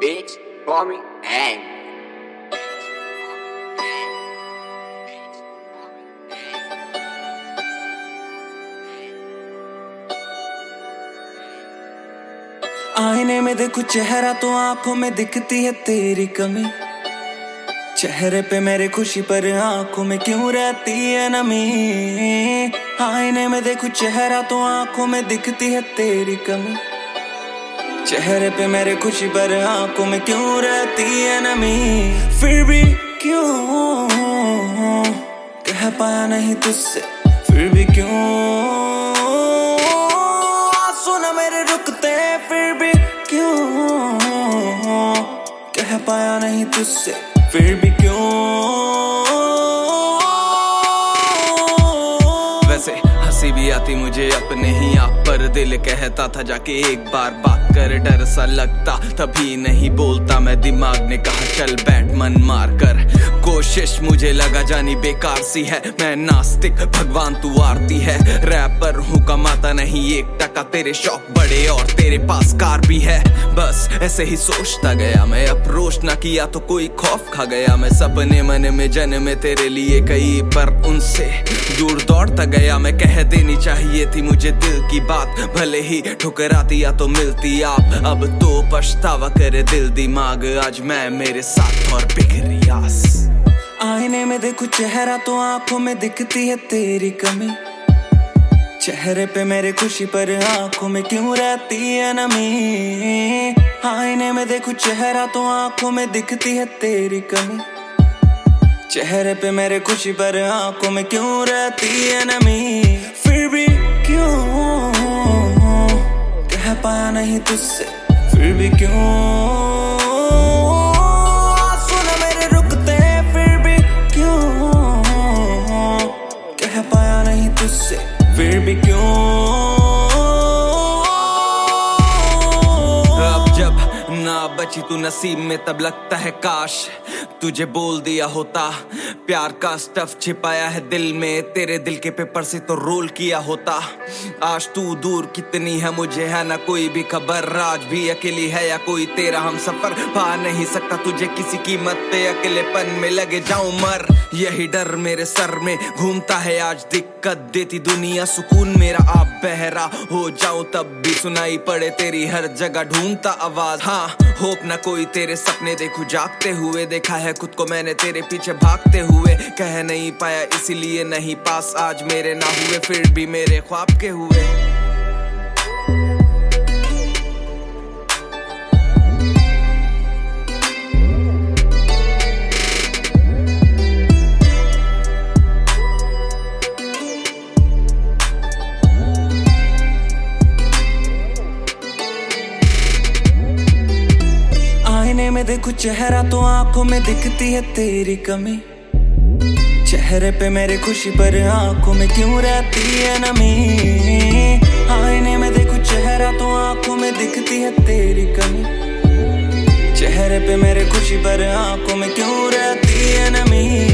bitch, call me angry. आईने में देखो चेहरा तो आंखों में दिखती है तेरी कमी। चेहरे पे मेरे खुशी पर आंखों में क्यों रहती है नमी। आईने में देखो चेहरा तो आंखों में दिखती है तेरी कमी। चेहरे पे मेरे खुशी पर आंखों में क्यों रहती है नमी। फिर भी क्यों कह पाया नहीं तुझसे, फिर भी क्यों आंसू न मेरे रुकते, फिर भी क्यों कह पाया नहीं तुझसे, फिर भी क्यों। वैसे हंसी भी आती मुझे अपने ही आप पर, दिल कहता था जाके एक बार बात कर। डर सा लगता तभी नहीं बोलता मैं, दिमाग ने कहा चल बैठ मन मार कर। कोशिश मुझे लगा जानी बेकार सी है, मैं नास्तिक भगवान तू आरती है। रैपर हूँ कमाता नहीं 1 तेरे शौक बड़े और तेरे पास कार भी है। बस ऐसे ही सोचता गया मैं, अप्रोच ना किया तो कोई खौफ खा गया मैं। सपने मन में जन्मे तेरे लिए कई, पर उनसे दूर दौड़ता गया मैं। कह देनी चाहिए थी मुझे दिल की बात, भले ही ठुकराती या तो मिलती आप। अब तो पछतावा करे दिल दिमाग, आज मैं मेरे साथ और बिखरी आस। आईने में देखो चेहरा तो आंखों में दिखती है तेरी कमी। चेहरे पे मेरे खुशी पर आंखों में क्यों रहती है नमी। आईने में देखो चेहरा तो आंखों में दिखती है तेरी कमी। चेहरे पे मेरे खुशी पर आंखों में क्यों रहती है नमी। फिर भी क्यों कह पाया नहीं तुझसे, फिर भी क्यों आंसू न मेरे रुकते, फिर भी क्यों कह पाया नहीं तुझसे, फिर भी क्यों। अब जब ना बची तू नसीब में तब लगता है काश तुझे बोल दिया होता। प्यार का स्टफ छिपाया है दिल में, तेरे दिल के पेपर से तो रोल किया होता। आज तू दूर कितनी है मुझे है ना कोई भी खबर, आज भी अकेली है या कोई तेरा हम सफर। पा नहीं सकता तुझे किसी कीमत पे, अकेलेपन में लगे जाऊं मर। यही डर मेरे सर में घूमता है आज, दिक्कत देती दुनिया सुकून मेरा आप बहरा हो जाऊं तब भी सुनाई पड़े तेरी हर जगह ढूंढता आवाज। हाँ होप ना कोई तेरे सपने देखूं जागते हुए, देखा है खुद को मैंने तेरे पीछे भागते हुए। कह नहीं पाया इसीलिए नहीं पास आज मेरे ना हुए, फिर भी मेरे ख्वाब के हुए। आईने में देखो चेहरा तो आंखों में दिखती है तेरी कमी। चेहरे पे मेरे खुशी पर आंखों में क्यों रहती है नमी। आईने में देखो चेहरा तो आंखों में दिखती है तेरी कमी। चेहरे पे मेरे खुशी पर आंखों में क्यों रहती है नमी।